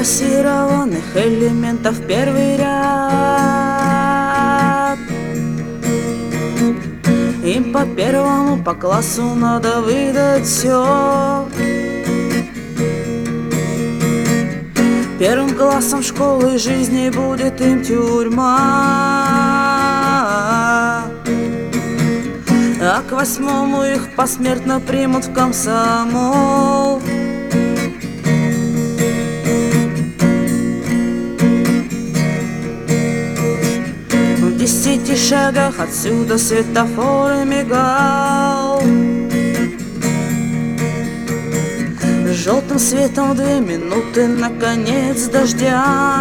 классированных элементов первый ряд. Им по первому по классу надо выдать все. Первым классом школы жизни будет им тюрьма, а к восьмому их посмертно примут в комсомол. В 10 шагах отсюда светофор мигал желтым светом 2 минуты, наконец, дождя.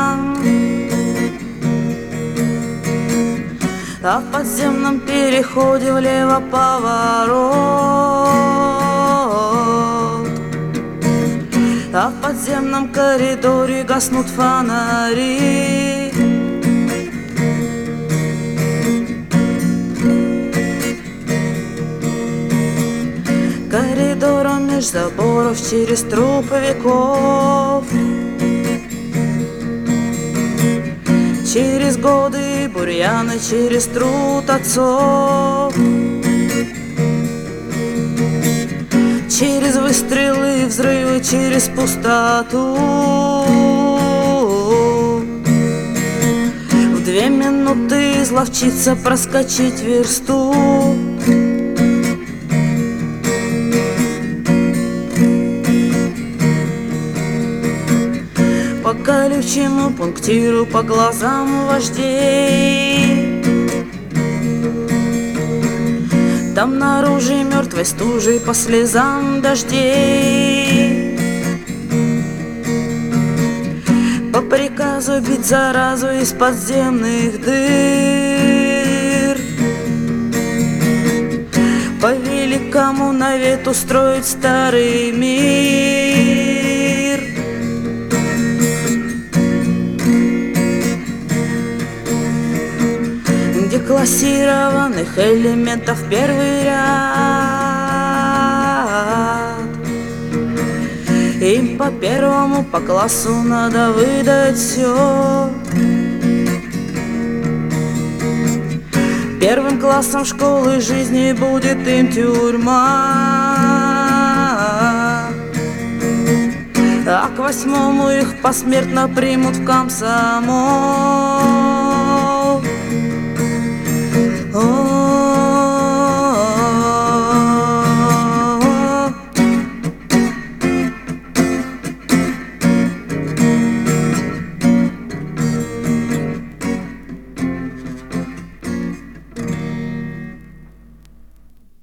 А в подземном переходе влево поворот, а в подземном коридоре гаснут фонари. Коридором меж заборов через трупы веков, через годы и бурьяны, через труд отцов, через выстрелы и взрывы, через пустоту. В 2 минуты изловчиться проскочить версту. По колючему пунктиру, по глазам вождей, там наружу мертвой стужей по слезам дождей. По приказу бить заразу из подземных дыр, по великому навету строить старый мир. Классированных элементов первый ряд. Им по первому по классу надо выдать все. Первым классом школы жизни будет им тюрьма, а к 8 их посмертно примут в комсомол.